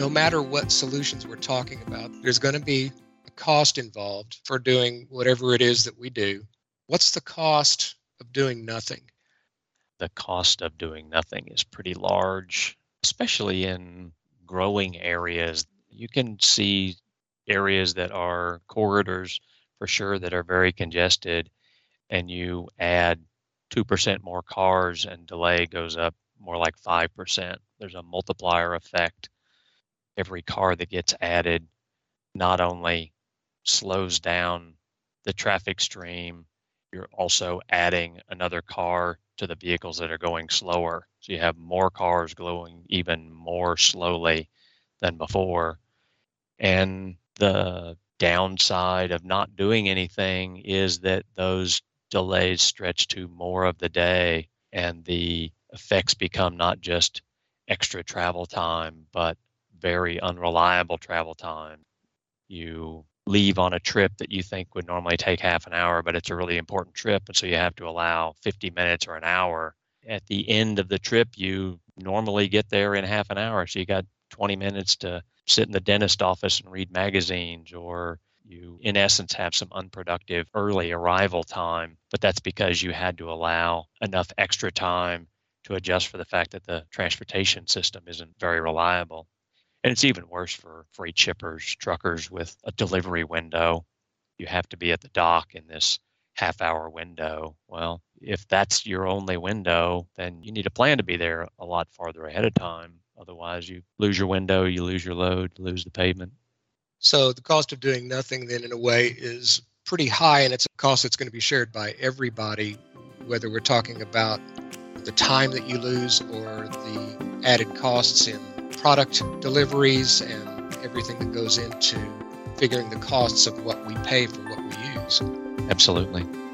no matter what solutions we're talking about, there's going to be a cost involved for doing whatever it is that we do. What's the cost of doing nothing? The cost of doing nothing is pretty large, especially in growing areas. You can see areas that are corridors for sure that are very congested, and you add 2% more cars and delay goes up more like 5%. There's a multiplier effect. Every car that gets added not only slows down the traffic stream, you're also adding another car to the vehicles that are going slower. So you have more cars going even more slowly than before. And the downside of not doing anything is that those delays stretch to more of the day, and the effects become not just extra travel time, but very unreliable travel time. You leave on a trip that you think would normally take half an hour, but it's a really important trip, and so you have to allow 50 minutes or an hour. At the end of the trip, you normally get there in half an hour, so you got 20 minutes to sit in the dentist office and read magazines, or you, in essence, have some unproductive early arrival time, but that's because you had to allow enough extra time to adjust for the fact that the transportation system isn't very reliable. And it's even worse for freight shippers, truckers with a delivery window. You have to be at the dock in this half-hour window. Well, if that's your only window, then you need a plan to be there a lot farther ahead of time. Otherwise, you lose your window, you lose your load, lose the pavement. So the cost of doing nothing then, in a way, is pretty high, and it's a cost that's going to be shared by everybody, whether we're talking about the time that you lose or the added costs in product deliveries and everything that goes into figuring the costs of what we pay for what we use. Absolutely.